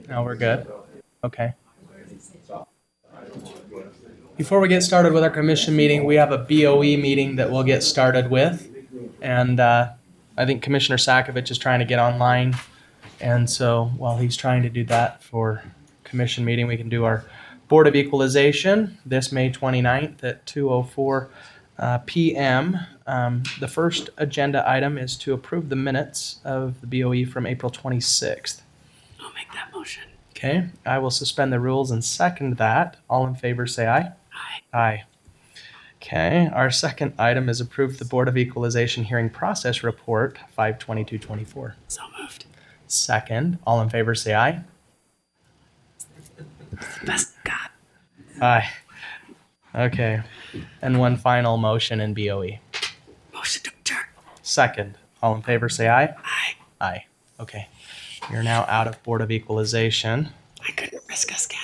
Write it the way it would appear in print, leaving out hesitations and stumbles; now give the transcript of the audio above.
Now we're good. Okay. Before we get started with our commission meeting, we have a BOE meeting that we'll get started with. And I think Commissioner Sakovic is trying to get online. And so while he's trying to do that for commission meeting, we can do our Board of Equalization this May 29th at 2:04 p.m. The first agenda item is to approve the minutes of the BOE from April 26th. I'll make that motion. Okay, I will suspend the rules and second that. All in favor say aye. Aye. Aye. Okay, our second item is approve the Board of Equalization hearing process report 5/22/24. So moved. Second, all in favor say aye. Best God. Aye. Okay, and one final motion in BOE. Motion to adjourn. Second, all in favor say aye. Aye. Aye. Okay, you're now out of Board of Equalization. I couldn't risk us